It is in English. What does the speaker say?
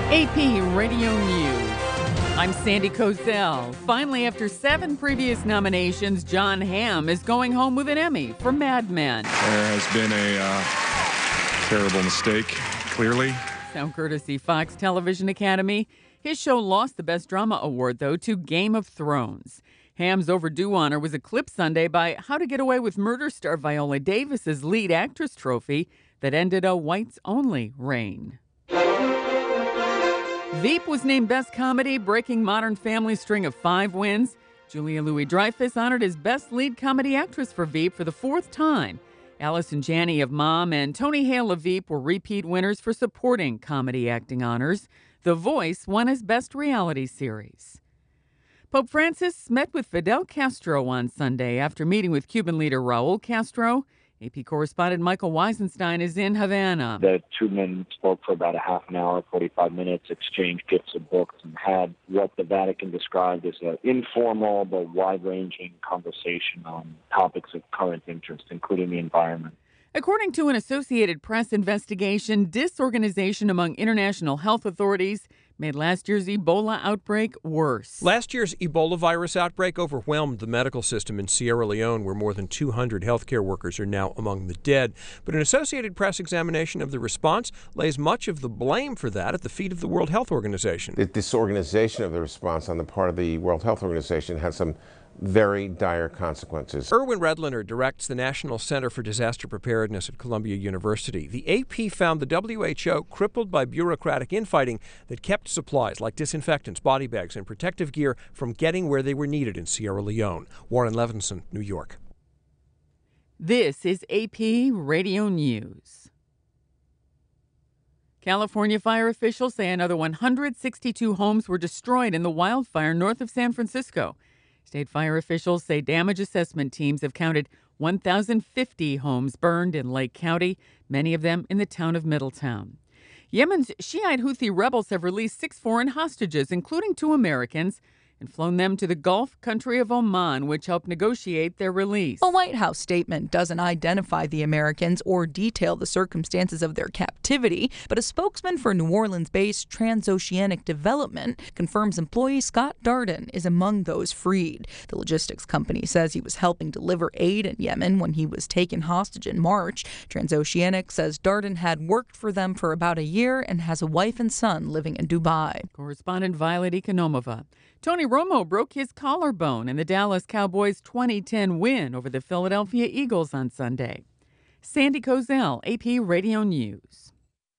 AP Radio News. I'm Sandy Kozel. Finally, after 7 previous nominations, Jon Hamm is going home with an Emmy for Mad Men. There has been a terrible mistake, clearly. Sound courtesy Fox Television Academy. His show lost the Best Drama Award, though, to Game of Thrones. Hamm's overdue honor was eclipsed Sunday by How to Get Away with Murder star Viola Davis's lead actress trophy that ended a whites-only reign. Veep was named Best Comedy, breaking Modern Family's string of 5 wins. Julia Louis-Dreyfus honored as Best Lead Comedy Actress for Veep for the 4th time. Allison Janney of Mom and Tony Hale of Veep were repeat winners for supporting comedy acting honors. The Voice won as Best Reality Series. Pope Francis met with Fidel Castro on Sunday after meeting with Cuban leader Raul Castro. AP correspondent Michael Weisenstein is in Havana. The two men spoke for about a half an hour, 45 minutes, exchanged gifts of books, and had what the Vatican described as an informal but wide-ranging conversation on topics of current interest, including the environment. According to an Associated Press investigation, disorganization among international health authorities made last year's Ebola outbreak worse. Last year's Ebola virus outbreak overwhelmed the medical system in Sierra Leone, where more than 200 healthcare workers are now among the dead. But an Associated Press examination of the response lays much of the blame for that at the feet of the World Health Organization. The disorganization of the response on the part of the World Health Organization had some very dire consequences. Erwin Redliner directs the National Center for Disaster Preparedness at Columbia University. The AP found the WHO crippled by bureaucratic infighting that kept supplies like disinfectants, body bags, and protective gear from getting where they were needed in Sierra Leone. Warren Levinson, New York. This is AP Radio News. California fire officials say another 162 homes were destroyed in the wildfire north of San Francisco. State fire officials say damage assessment teams have counted 1,050 homes burned in Lake County, many of them in the town of Middletown. Yemen's Shiite Houthi rebels have released 6 foreign hostages, including 2 Americans, and flown them to the Gulf country of Oman, which helped negotiate their release. A White House statement doesn't identify the Americans or detail the circumstances of their captivity, but a spokesman for New Orleans-based Transoceanic Development confirms employee Scott Darden is among those freed. The logistics company says he was helping deliver aid in Yemen when he was taken hostage in March. Transoceanic says Darden had worked for them for about a year and has a wife and son living in Dubai. Correspondent Violet Ekonomova. Tony Romo broke his collarbone in the Dallas Cowboys' 2010 win over the Philadelphia Eagles on Sunday. Sandy Kozel, AP Radio News.